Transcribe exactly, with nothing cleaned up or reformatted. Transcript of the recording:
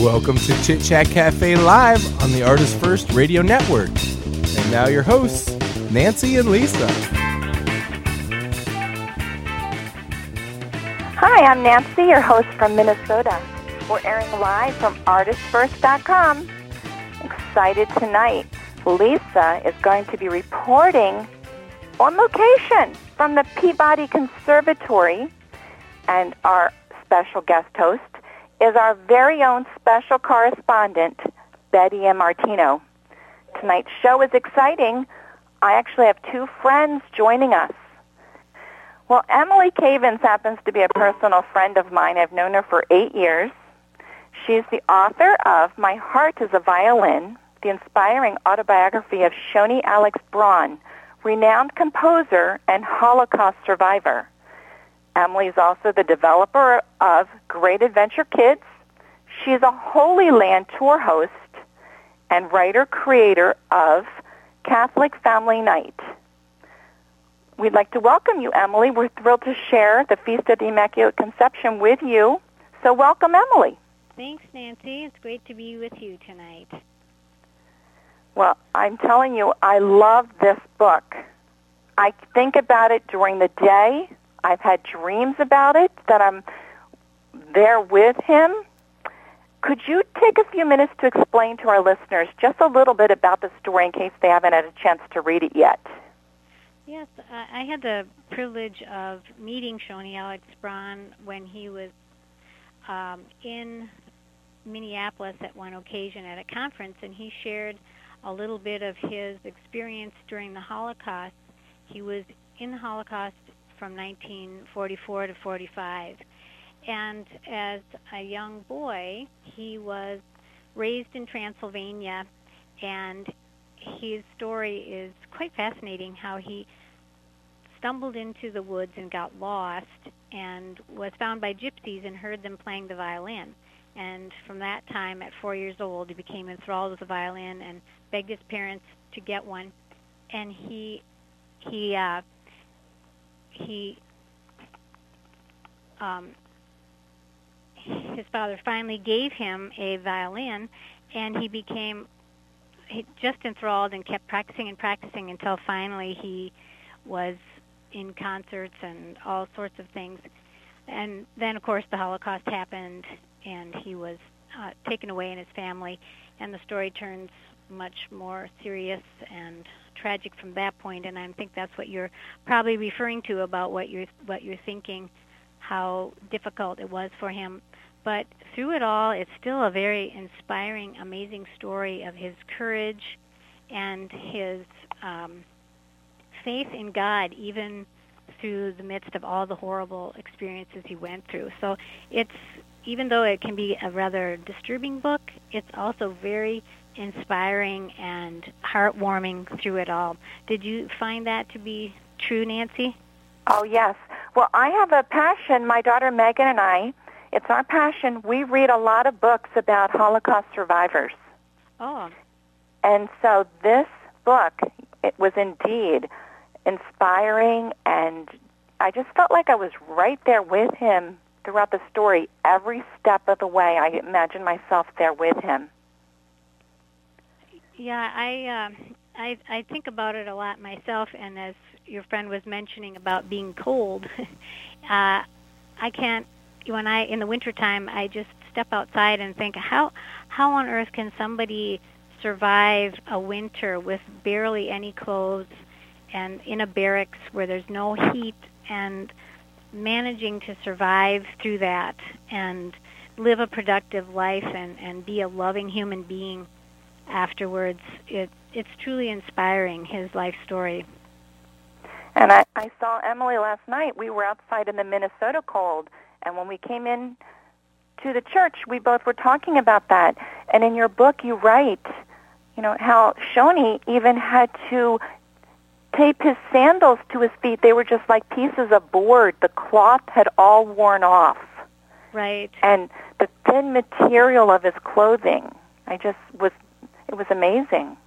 Welcome to Chit Chat Cafe Live on the Artist First Radio Network. And now your hosts, Nancy and Lisa. Hi, I'm Nancy, your host from Minnesota. We're airing live from artist first dot com. Excited tonight. Lisa is going to be reporting on location from the Peabody Conservatory, and our special guest host is our very own special correspondent, Betty M. Martino. Tonight's show is exciting. I actually have two friends joining us. Well, Emily Cavins happens to be a personal friend of mine. I've known her for eight years. She's the author of My Heart is a Violin, the inspiring autobiography of Shoni Alex Braun, renowned composer and Holocaust survivor. Emily is also the developer of Great Adventure Kids. She's a Holy Land tour host and writer-creator of Catholic Family Night. We'd like to welcome you, Emily. We're thrilled to share the Feast of the Immaculate Conception with you. So welcome, Emily. Thanks, Nancy. It's great to be with you tonight. Well, I'm telling you, I love this book. I think about it during the day. I've had dreams about it, that I'm there with him. Could you take a few minutes to explain to our listeners just a little bit about the story in case they haven't had a chance to read it yet? Yes, I had the privilege of meeting Shoni Alex Braun when he was um, in Minneapolis at one occasion at a conference, and he shared a little bit of his experience during the Holocaust. He was in the Holocaust from nineteen forty-four to forty-five. And as a young boy, he was raised in Transylvania, and his story is quite fascinating, how he stumbled into the woods and got lost and was found by gypsies and heard them playing the violin. And from that time, at four years old, he became enthralled with the violin and begged his parents to get one. And he he uh, he um, his father finally gave him a violin, and he became he just enthralled and kept practicing and practicing until finally he was in concerts and all sorts of things. And then, of course, the Holocaust happened, and he was uh, taken away in his family, and the story turns much more serious and tragic from that point. And I think that's what you're probably referring to about what you're what you're thinking, how difficult it was for him. But through it all, it's still a very inspiring, amazing story of his courage and his um, faith in God, even through the midst of all the horrible experiences he went through. So it's, even though it can be a rather disturbing book, it's also very inspiring and heartwarming through it all. Did you find that to be true, Nancy? Oh, yes. Well, I have a passion. My daughter Megan and I, it's our passion. We read a lot of books about Holocaust survivors. Oh. And so this book, it was indeed inspiring, and I just felt like I was right there with him throughout the story. Every step of the way, I imagined myself there with him. Yeah, I, uh, I I think about it a lot myself, and as your friend was mentioning about being cold, uh, I can't, when I, in the wintertime, I just step outside and think, how how on earth can somebody survive a winter with barely any clothes and in a barracks where there's no heat, and managing to survive through that and live a productive life and, and be a loving human being afterwards. It, it's truly inspiring, his life story. And I, I saw Emily last night. We were outside in the Minnesota cold, and when we came in to the church, we both were talking about that. And in your book, you write, you know, how Shoni even had to tape his sandals to his feet. They were just like pieces of board. The cloth had all worn off. Right. And the thin material of his clothing, I just was, it was amazing.